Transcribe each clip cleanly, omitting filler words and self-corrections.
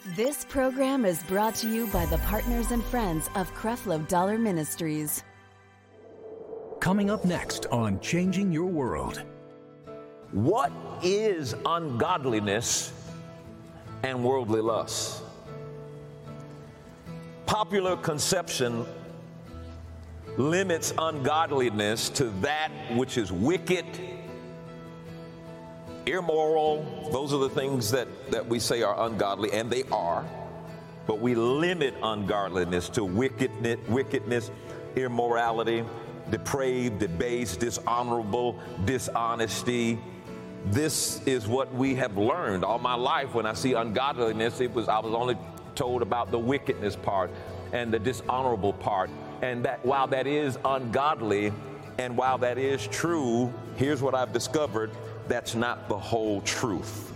This program is brought to you by the partners and friends of Creflo Dollar Ministries. Coming up next on Changing Your World. What is ungodliness and worldly lust? Popular conception limits ungodliness to that which is wicked, immoral. Those are the things that we say are ungodly, and they are. But we limit ungodliness to wickedness, immorality, depraved, debased, dishonorable, dishonesty. This is what we have learned all my life. When I see ungodliness, I was only told about the wickedness part and the dishonorable part. And that while that is ungodly and while that is true, here's what I've discovered: that's not the whole truth.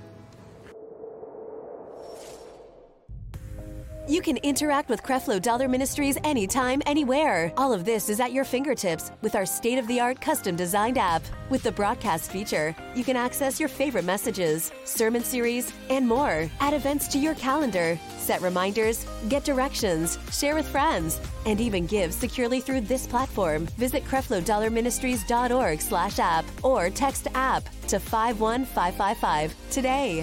You can interact with Creflo Dollar Ministries anytime, anywhere. All of this is at your fingertips with our state-of-the-art custom-designed app. With the broadcast feature, you can access your favorite messages, sermon series, and more. Add events to your calendar, set reminders, get directions, share with friends, and even give securely through this platform. Visit CrefloDollarMinistries.org/app or text app to 51555 today.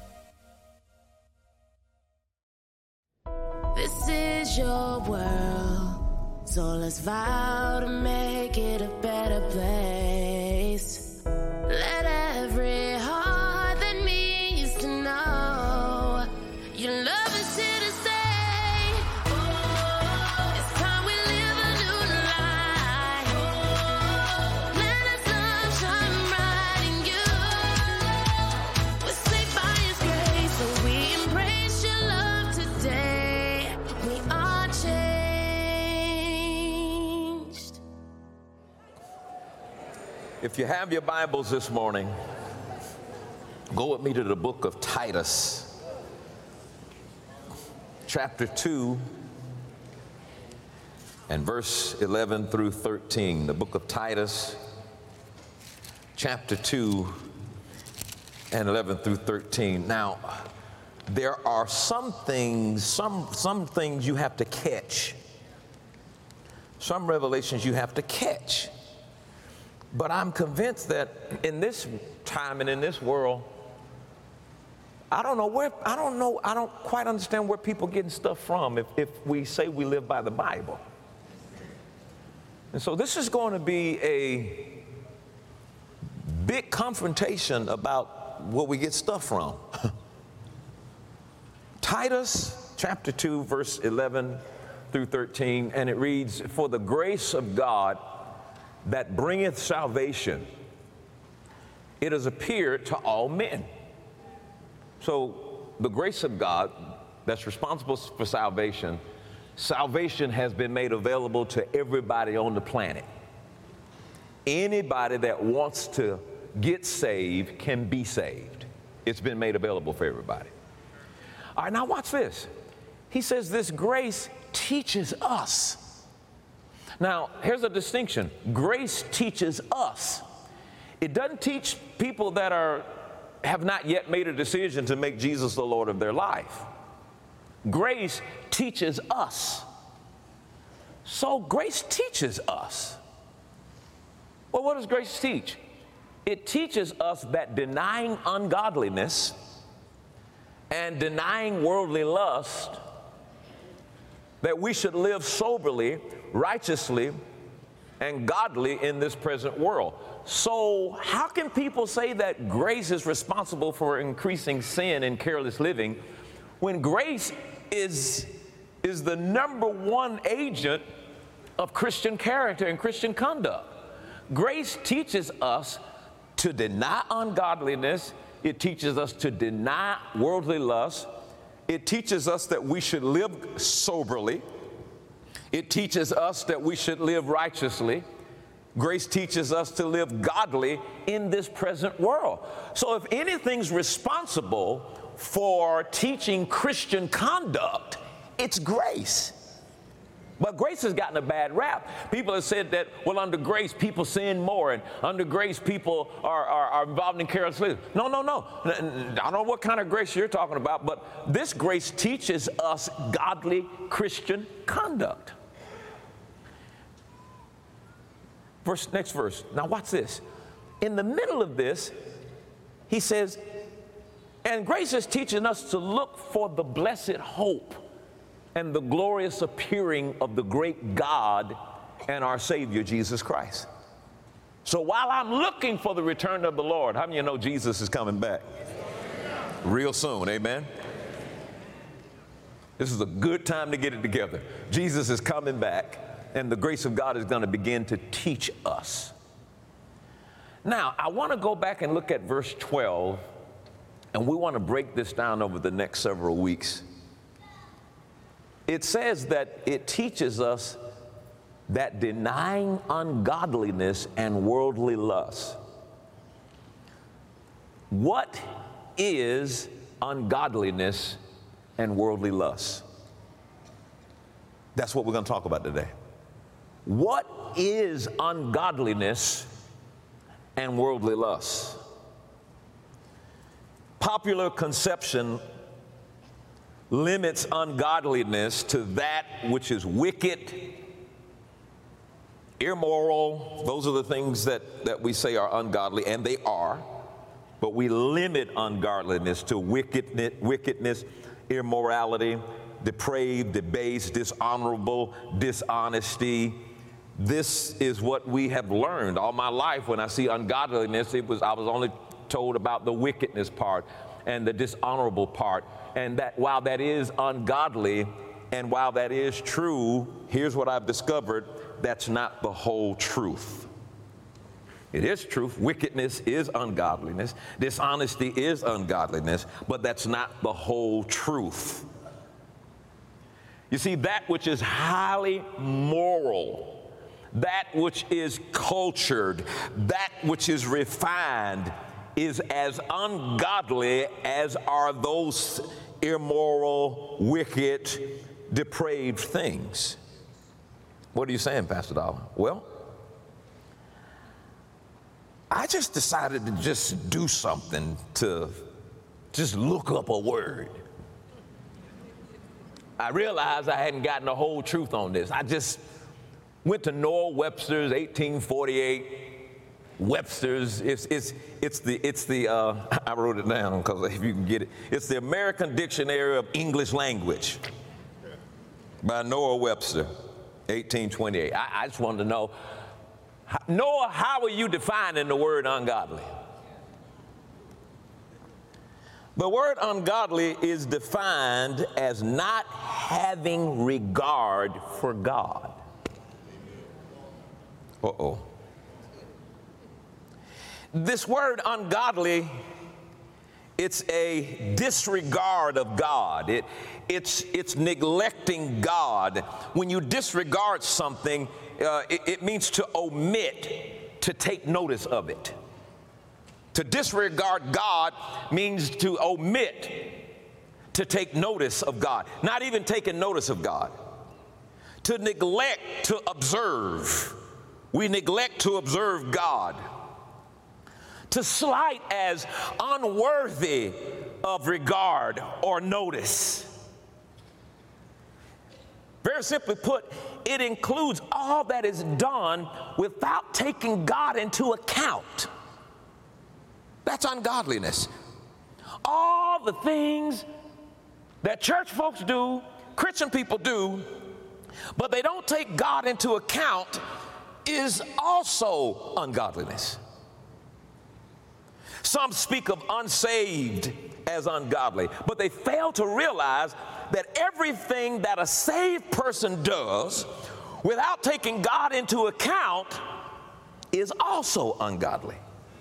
This is your world, so let's vow to make it a better place. Let every heart that needs to know your love is here to stay. It's time we live a new life. Let us love shine bright in you. We're saved by His grace, so we embrace your love today. We are changed. If you have your Bibles this morning, go with me to the book of Titus, chapter 2, and verse 11 through 13. The book of Titus, chapter 2, and 11 through 13. Now, there are some things you have to catch. Some revelations you have to catch. But I'm convinced that in this time and in this world, I don't quite understand where people are getting stuff from if we say we live by the Bible. And so this is going to be a big confrontation about where we get stuff from. Titus chapter 2, verse 11 through 13, and it reads, "For the grace of God that bringeth salvation, it has appeared to all men." So the grace of God that's responsible for salvation has been made available to everybody on the planet. Anybody that wants to get saved can be saved. It's been made available for everybody. All right, now watch this. He says this grace teaches us. Now, here's a distinction. Grace teaches us. It doesn't teach people that have not yet made a decision to make Jesus the Lord of their life. Grace teaches us. So grace teaches us. Well, what does grace teach? It teaches us that denying ungodliness and denying worldly lust, that we should live soberly, righteously, and godly in this present world. So how can people say that grace is responsible for increasing sin and careless living when grace is the number one agent of Christian character and Christian conduct? Grace teaches us to deny ungodliness. It teaches us to deny worldly lust. It teaches us that we should live soberly. It teaches us that we should live righteously. Grace teaches us to live godly in this present world. So if anything's responsible for teaching Christian conduct, it's grace. But grace has gotten a bad rap. People have said that, well, under grace, people sin more, and under grace, people are involved in careless living. No. I don't know what kind of grace you're talking about, but this grace teaches us godly Christian conduct. Next verse. Now watch this. In the middle of this, he says, and grace is teaching us to look for the blessed hope and the glorious appearing of the great God and our Savior, Jesus Christ. So while I'm looking for the return of the Lord, how many of you know Jesus is coming back real soon? Amen. This is a good time to get it together. Jesus is coming back, and the grace of God is going to begin to teach us. Now, I want to go back and look at verse 12, and we want to break this down over the next several weeks. It says that it teaches us that denying ungodliness and worldly lust. What is ungodliness and worldly lust? That's what we're going to talk about today. What is ungodliness and worldly lust? Popular conception limits ungodliness to that which is wicked, immoral. Those are the things that we say are ungodly, and they are. But we limit ungodliness to wickedness, immorality, depraved, debased, dishonorable, dishonesty. This is what we have learned all my life. When I see ungodliness, I was only told about the wickedness part and the dishonorable part. And that while that is ungodly and while that is true, here's what I've discovered: that's not the whole truth. It is truth. Wickedness is ungodliness. Dishonesty is ungodliness, but that's not the whole truth. You see, that which is highly moral, that which is cultured, that which is refined, is as ungodly as are those immoral, wicked, depraved things. What are you saying, Pastor Dollar? Well, I just decided to just do something to just look up a word. I realized I hadn't gotten the whole truth on this. I just went to Noah Webster's 1848. Webster's, it's the I wrote it down because if you can get it, it's the American Dictionary of English Language by Noah Webster, 1828. I just wanted to know, Noah, how are you defining the word ungodly? The word ungodly is defined as not having regard for God. Uh-oh. This word ungodly, it's a disregard of God. It's neglecting God. When you disregard something, it means to omit, to take notice of it. To disregard God means to omit, to take notice of God. Not even taking notice of God. To neglect to observe. We neglect to observe God. To slight as unworthy of regard or notice. Very simply put, it includes all that is done without taking God into account. That's ungodliness. All the things that church folks do, Christian people do, but they don't take God into account is also ungodliness. Some speak of unsaved as ungodly, but they fail to realize that everything that a saved person does without taking God into account is also ungodly.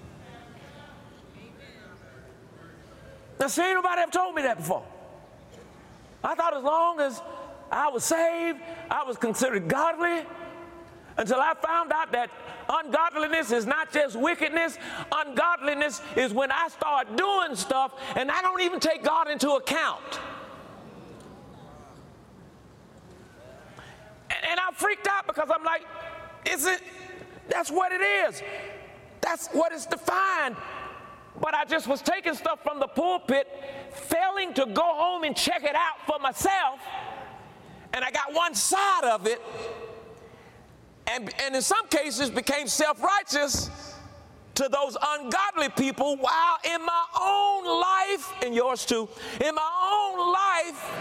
Now, see, ain't nobody ever told me that before. I thought as long as I was saved, I was considered godly, until I found out that ungodliness is not just wickedness. Ungodliness is when I start doing stuff and I don't even take God into account. And I freaked out because I'm like, that's what it is. That's what it's defined. But I just was taking stuff from the pulpit, failing to go home and check it out for myself. And I got one side of it, and in some cases became self-righteous to those ungodly people, while in my own life, and yours too, in my own life,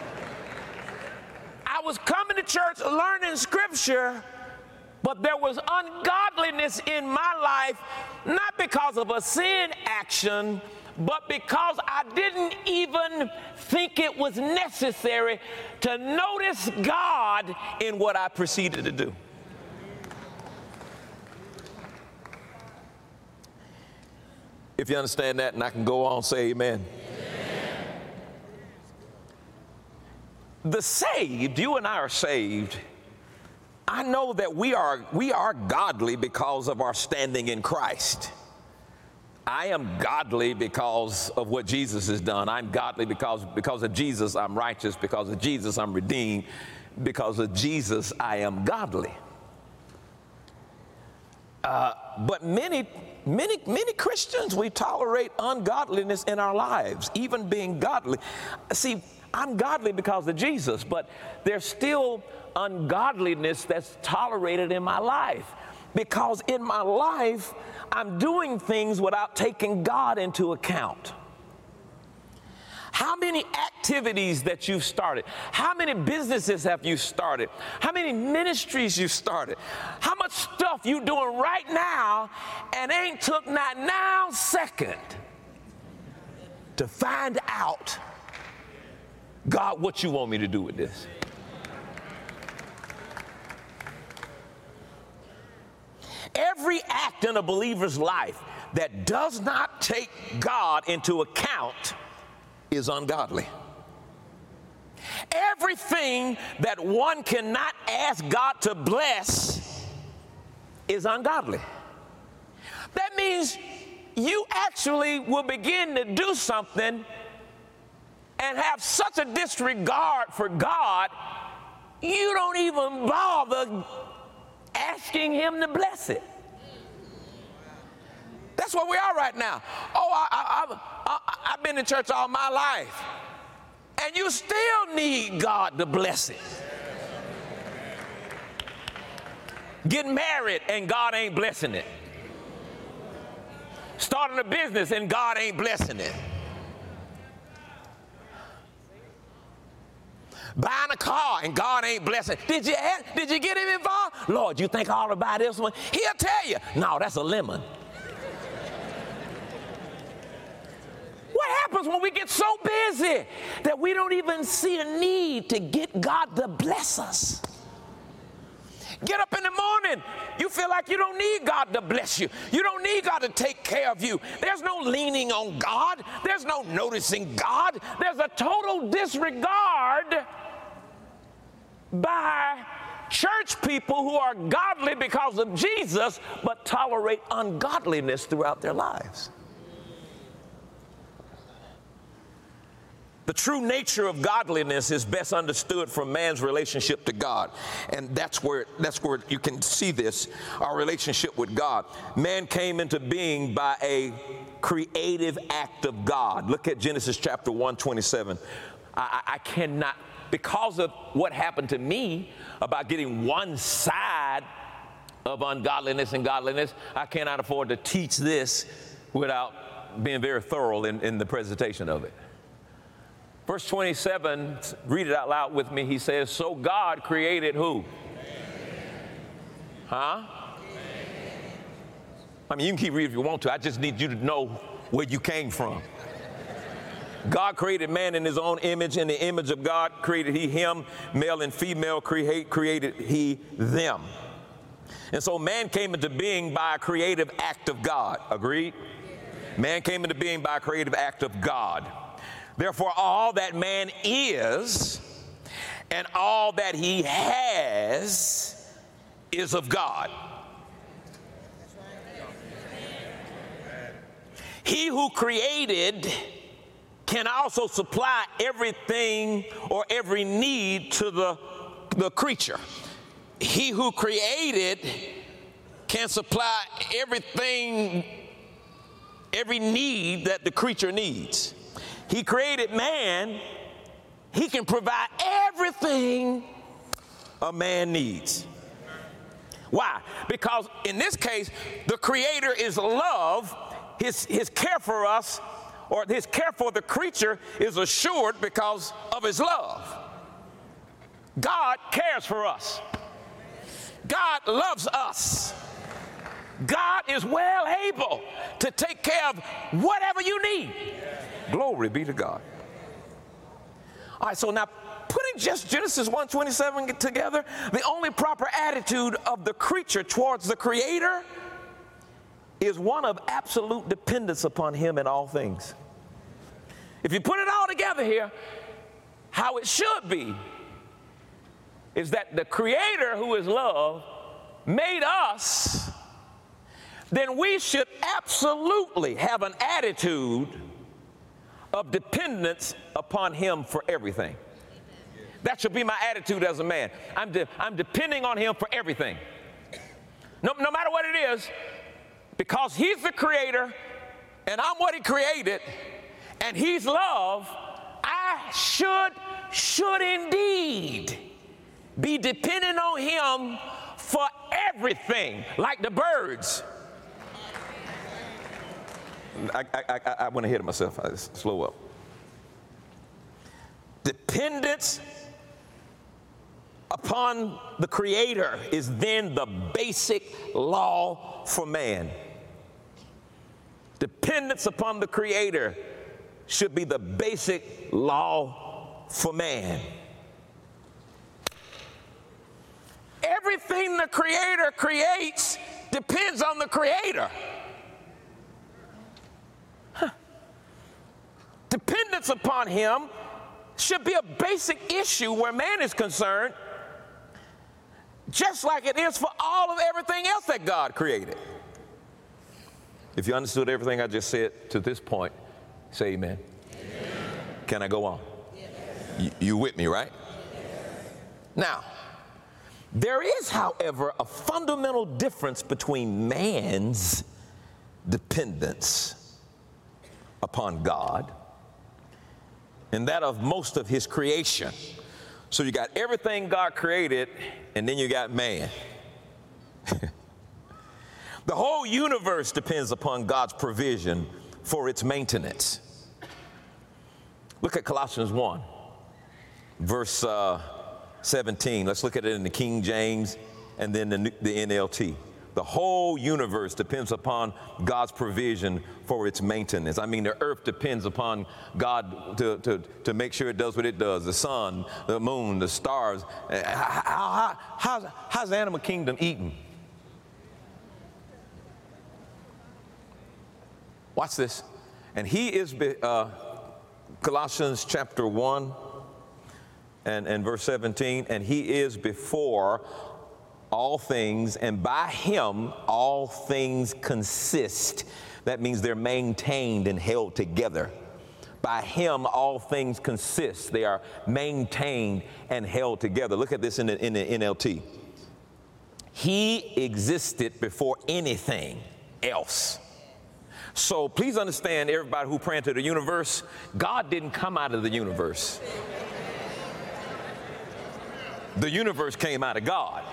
I was coming to church learning scripture, but there was ungodliness in my life, not because of a sin action, but because I didn't even think it was necessary to notice God in what I proceeded to do. If you understand that, and I can go on, say amen. The saved, you and I are saved. I know that we are godly because of our standing in Christ. I am godly because of what Jesus has done. I'm godly because of Jesus I'm righteous. Because of Jesus I'm redeemed. Because of Jesus I am godly. But many Christians, we tolerate ungodliness in our lives, even being godly. See, I'm godly because of Jesus, but there's still ungodliness that's tolerated in my life. Because in my life, I'm doing things without taking God into account. How many activities that you've started? How many businesses have you started? How many ministries you started? How much stuff you doing right now and ain't took not now second to find out, God, what you want me to do with this? Every act in a believer's life that does not take God into account is ungodly. Everything that one cannot ask God to bless is ungodly. That means you actually will begin to do something and have such a disregard for God, you don't even bother asking him to bless it. That's where we are right now. Oh, I've been in church all my life, and you still need God to bless it. Getting married and God ain't blessing it. Starting a business and God ain't blessing it. Buying a car and God ain't blessing. Did you get him involved? Lord, you think all about this one? He'll tell you, no, that's a lemon. What happens when we get so busy that we don't even see a need to get God to bless us? Get up in the morning, you feel like you don't need God to bless you. You don't need God to take care of you. There's no leaning on God. There's no noticing God. There's a total disregard by church people who are godly because of Jesus, but tolerate ungodliness throughout their lives. The true nature of godliness is best understood from man's relationship to God. And that's where you can see this, our relationship with God. Man came into being by a creative act of God. Look at Genesis chapter 1:27. I cannot, because of what happened to me about getting one side of ungodliness and godliness, I cannot afford to teach this without being very thorough in the presentation of it. Verse 27, read it out loud with me. He says, so God created who? Huh? I mean, you can keep reading if you want to. I just need you to know where you came from. God created man in his own image. In the image of God created he him. Male and female created he them. And so man came into being by a creative act of God. Agreed? Man came into being by a creative act of God. Therefore, all that man is and all that he has is of God. He who created can also supply everything or every need to the creature. he who created can supply everything, every need that the creature needs. He created man. He can provide everything a man needs. Why? Because in this case, the Creator is love. His care for us, or his care for the creature, is assured because of his love. God cares for us. God loves us. God is well able to take care of whatever you need. Glory be to God. All right, so now putting just Genesis 1:27 together, the only proper attitude of the creature towards the Creator is one of absolute dependence upon him in all things. If you put it all together here, how it should be is that the Creator, who is love, made us, then we should absolutely have an attitude of dependence upon him for everything. That should be my attitude as a man. I'm depending on him for everything. No matter what it is, because he's the Creator and I'm what he created and he's love, I should indeed be dependent on him for everything, like the birds. I went ahead of myself. I just slow up. Dependence upon the Creator is then the basic law for man. Dependence upon the Creator should be the basic law for man. Everything the Creator creates depends on the Creator. Dependence upon him should be a basic issue where man is concerned, just like it is for all of everything else that God created. If you understood everything I just said to this point, say amen. Amen. Can I go on? Yes. You with me, right? Yes. Now, there is, however, a fundamental difference between man's dependence upon God and that of most of his creation. So you got everything God created, and then you got man. The whole universe depends upon God's provision for its maintenance. Look at Colossians 1, verse 17. Let's look at it in the King James and then the NLT. The whole universe depends upon God's provision for its maintenance. I mean, the earth depends upon God to make sure it does what it does. The sun, the moon, the stars. How's the animal kingdom eating? Watch this. And he is, Colossians chapter 1 and verse 17, and he is before all things, and by him all things consist. That means they're maintained and held together. By him all things consist. They are maintained and held together. Look at this in the NLT. He existed before anything else. So please understand, everybody who praying to the universe, God didn't come out of the universe. The universe came out of God.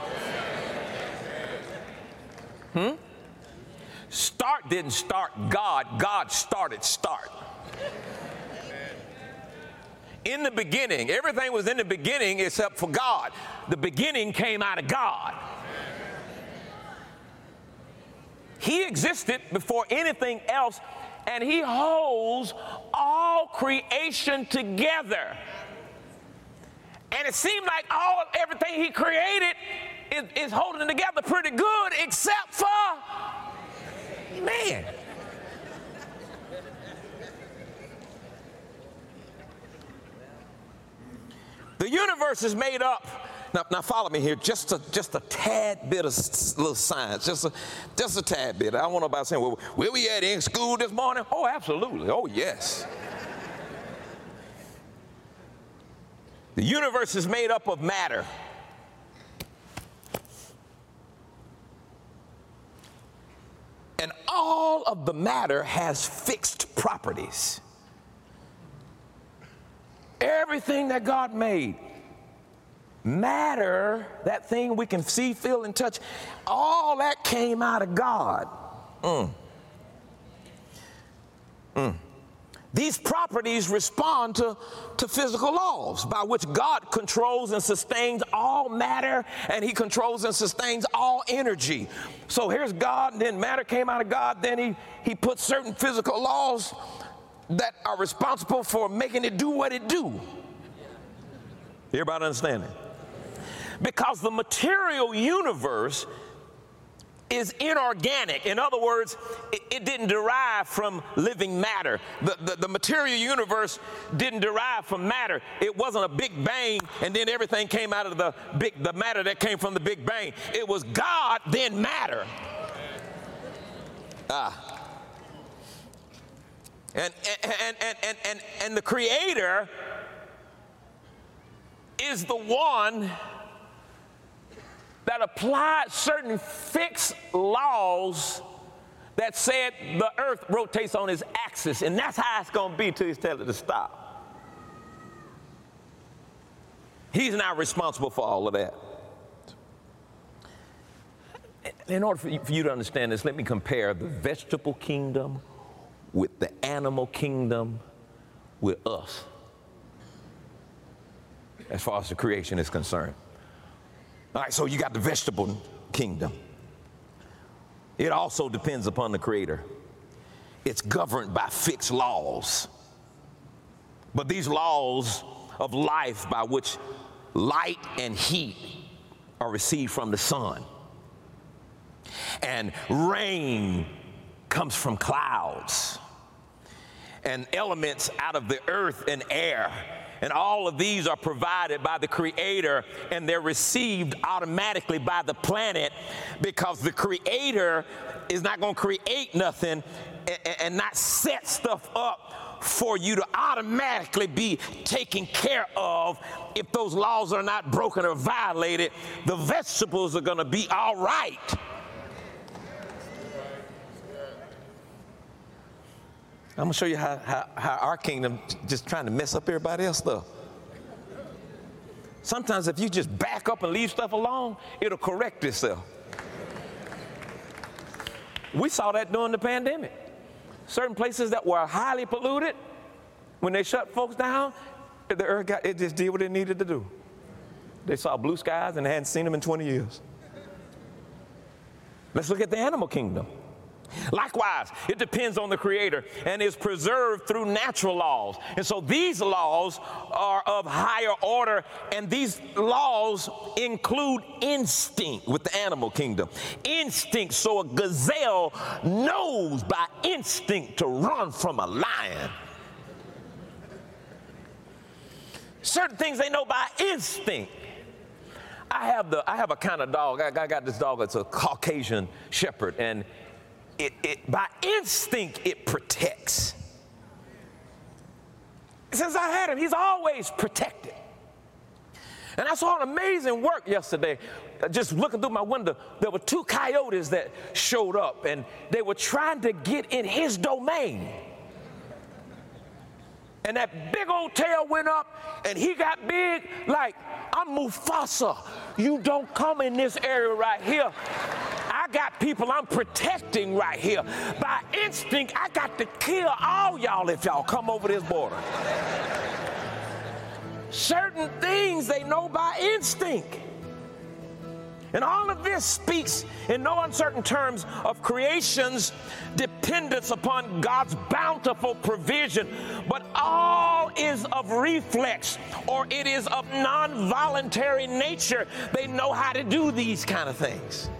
Start didn't start God. God started start. In the beginning, everything was in the beginning except for God. The beginning came out of God. He existed before anything else, and he holds all creation together. And it seemed like everything he created is holding together pretty good, except for man. The universe is made up. Now follow me here. Just a tad bit of little science. Just a tad bit. I don't want nobody saying, well, where we at in school this morning? Oh, absolutely. Oh, yes. The universe is made up of matter. of the matter has fixed properties. Everything that God made, matter, that thing we can see, feel, and touch, all that came out of God. These properties respond to physical laws by which God controls and sustains all matter, and he controls and sustains all energy. So here's God, and then matter came out of God, then he put certain physical laws that are responsible for making it do what it do. Everybody understand that? Because the material universe is inorganic. In other words, it didn't derive from living matter. The material universe didn't derive from matter. It wasn't a big bang and then everything came out of the matter that came from the big bang. It was God, then matter. And the Creator is the one that applied certain fixed laws that said the earth rotates on its axis, and that's how it's going to be till he's telling it to stop. He's not responsible for all of that. In order for you to understand this, let me compare the vegetable kingdom with the animal kingdom with us, as far as the creation is concerned. All right, so you got the vegetable kingdom. It also depends upon the Creator. It's governed by fixed laws. But these laws of life by which light and heat are received from the sun, and rain comes from clouds, and elements out of the earth and air, and all of these are provided by the Creator, and they're received automatically by the planet, because the Creator is not going to create nothing and not set stuff up for you to automatically be taken care of. If those laws are not broken or violated, the vegetables are going to be all right. I'm going to show you how our kingdom just trying to mess up everybody else's stuff. Sometimes if you just back up and leave stuff alone, it'll correct itself. We saw that during the pandemic. Certain places that were highly polluted, when they shut folks down, the earth it just did what it needed to do. They saw blue skies and they hadn't seen them in 20 years. Let's look at the animal kingdom. Likewise, it depends on the Creator and is preserved through natural laws. And so these laws are of higher order, and these laws include instinct with the animal kingdom. Instinct, so a gazelle knows by instinct to run from a lion. Certain things they know by instinct. I have a kind of dog. I got this dog that's a Caucasian shepherd, and it by instinct, it protects. Since I had him, he's always protected. And I saw an amazing work yesterday. Just looking through my window, there were 2 coyotes that showed up, and they were trying to get in his domain. And that big old tail went up, and he got big like, I'm Mufasa. You don't come in this area right here. I got people I'm protecting right here. By instinct, I got to kill all y'all if y'all come over this border. Certain things they know by instinct. And all of this speaks in no uncertain terms of creation's dependence upon God's bountiful provision, but all is of reflex, or it is of non-voluntary nature. They know how to do these kind of things.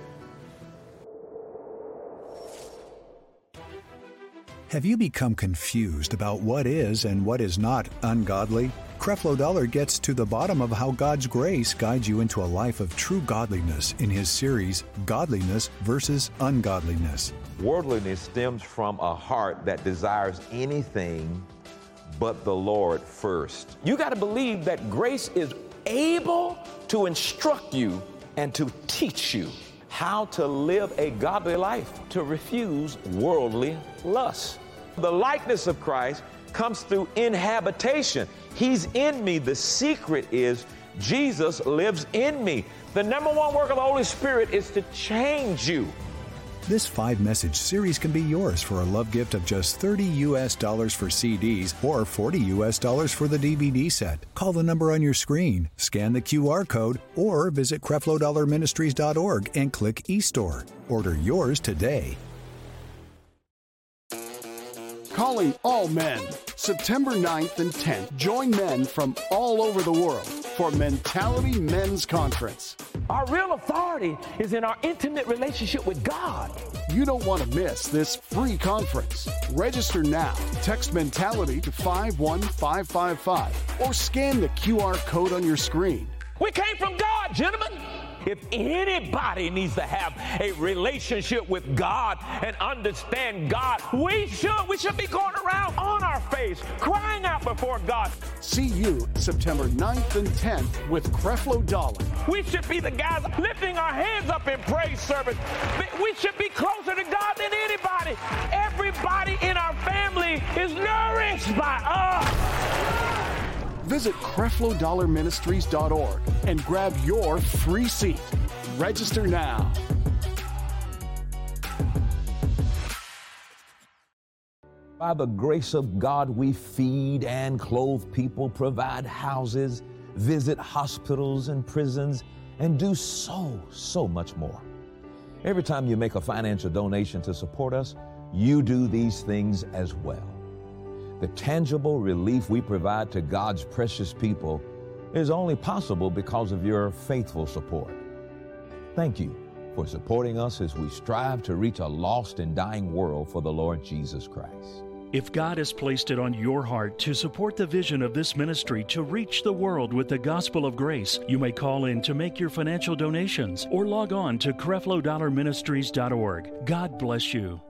Have you become confused about what is and what is not ungodly? Creflo Dollar gets to the bottom of how God's grace guides you into a life of true godliness in his series, Godliness versus Ungodliness. Worldliness stems from a heart that desires anything but the Lord first. You got to believe that grace is able to instruct you and to teach you. how to live a godly life, to refuse worldly lusts. The likeness of Christ comes through inhabitation. He's in me. The secret is Jesus lives in me. The number one work of the Holy Spirit is to change you. This 5-message series can be yours for a love gift of just $30 for CDs or $40 for the DVD set. Call the number on your screen, scan the QR code, or visit CrefloDollarMinistries.org and click eStore. Order yours today. Calling all men. September 9th and 10th, join men from all over the world for Mentality Men's Conference. Our real authority is in our intimate relationship with God. You don't want to miss this free conference. Register now. Text Mentality to 51555 or scan the QR code on your screen. We came from God, gentlemen. If anybody needs to have a relationship with God and understand God, we should be going around on our face, crying out before God. See you September 9th and 10th with Creflo Dollar. We should be the guys lifting our hands up in praise service. We should be closer to God than anybody. Everybody in our family is nourished by us. Visit CrefloDollarMinistries.org and grab your free seat. Register now. By the grace of God, we feed and clothe people, provide houses, visit hospitals and prisons, and do so much more. Every time you make a financial donation to support us, you do these things as well. The tangible relief we provide to God's precious people is only possible because of your faithful support. Thank you for supporting us as we strive to reach a lost and dying world for the Lord Jesus Christ. If God has placed it on your heart to support the vision of this ministry to reach the world with the gospel of grace, you may call in to make your financial donations or log on to CrefloDollarMinistries.org. God bless you.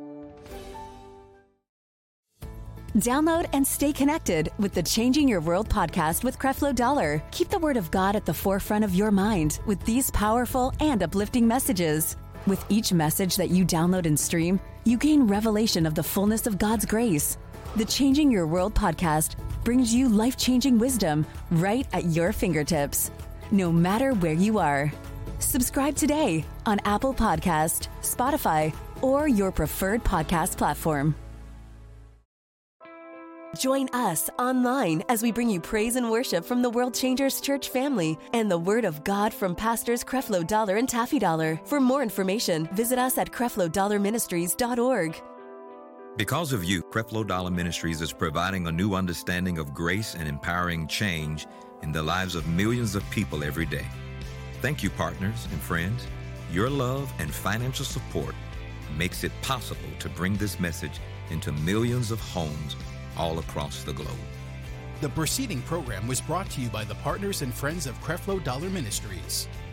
Download and stay connected with the Changing Your World podcast with Creflo Dollar. Keep the Word of God at the forefront of your mind with these powerful and uplifting messages. With each message that you download and stream, you gain revelation of the fullness of God's grace. The Changing Your World podcast brings you life-changing wisdom right at your fingertips, no matter where you are. Subscribe today on Apple Podcast, Spotify, or your preferred podcast platform. Join us online as we bring you praise and worship from the World Changers Church family and the Word of God from Pastors Creflo Dollar and Taffy Dollar. For more information, visit us at CrefloDollarMinistries.org. Because of you, Creflo Dollar Ministries is providing a new understanding of grace and empowering change in the lives of millions of people every day. Thank you, partners and friends. Your love and financial support makes it possible to bring this message into millions of homes all across the globe. The preceding program was brought to you by the partners and friends of Creflo Dollar Ministries.